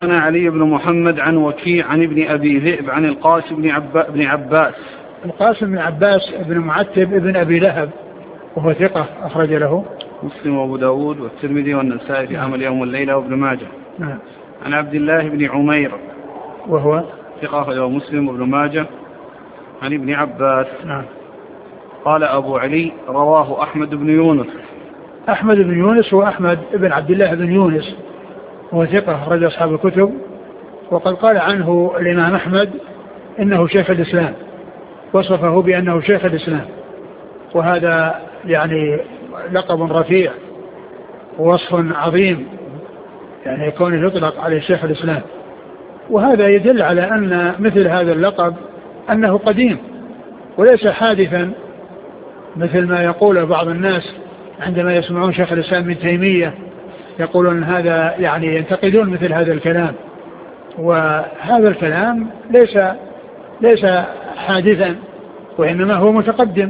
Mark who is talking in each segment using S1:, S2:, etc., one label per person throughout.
S1: أنا علي بن محمد عن وكيع عن ابن أبي ذئب عن القاسم بن عباس.
S2: القاسم بن عباس بن معتب ابن أبي لهب وهو ثقة أخرج له
S1: مسلم وأبو داود والترمذي والنسائي في عمل يوم والليلة وابن ماجه. عن عبد الله بن عمير
S2: وهو
S1: ثقة أخرجه مسلم وابن ماجه عن ابن عباس. قال أبو علي رواه أحمد بن يونس.
S2: أحمد بن يونس هو أحمد بن عبد الله بن يونس وهو ثقة أخرج أصحاب الكتب. وقد قال عنه الإمام أحمد إنه شيخ الإسلام، وصفه بأنه شيخ الإسلام، وهذا يعني لقب رفيع ووصف عظيم، يعني يكون يطلق عليه شيخ الإسلام. وهذا يدل على أن مثل هذا اللقب أنه قديم وليس حادثا مثل ما يقول بعض الناس عندما يسمعون شيخ الإسلام ابن تيمية، يقولون هذا يعني ينتقدون مثل هذا الكلام، وهذا الكلام ليس حادثا وإنما هو متقدم.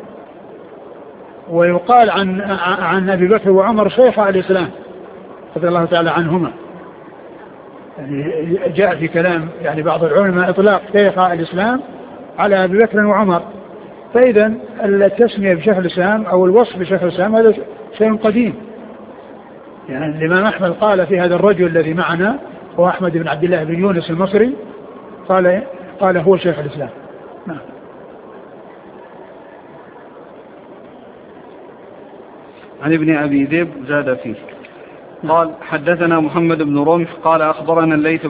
S2: ويقال عن أبي بكر وعمر شيخ الإسلام رضي الله تعالى عنهما، يعني جاء في كلام يعني بعض العلماء إطلاق شيخ الإسلام على أبي بكر وعمر. فإذا التسمية بشيخ الإسلام أو الوصف بشيخ الإسلام هذا شيء قديم. يعني الإمام أحمد قال في هذا الرجل الذي معنا هو أحمد بن عبد الله بن يونس المصري، قال هو شيخ الإسلام.
S1: عن ابن أبي ذئب زاد فيه. قال حدثنا محمد بن رمح قال أخبرنا الليث